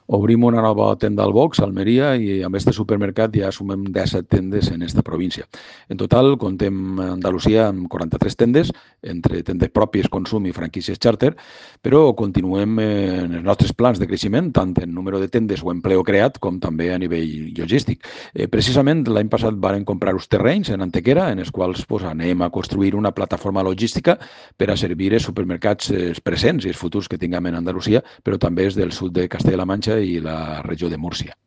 Obrim una nova tenda al Box, a Almeria, i amb este supermercat ja sumem 17 tendes en esta província. En total, comptem a Andalusia amb 43 tendes, entre tendes pròpies, consum i franquícies xàrter, però continuem en els nostres plans de creixement, tant en número de tendes o empleo creat, com també a nivell logístic. Precisament l'any passat varen comprar uns terrenys en Antequera, en els quals anem a construir una plataforma logística per a servir els supermercats presents i els futurs que tinguem en Andalusia, però també els del sud de Castella-La Manxa i la regió de Múrcia.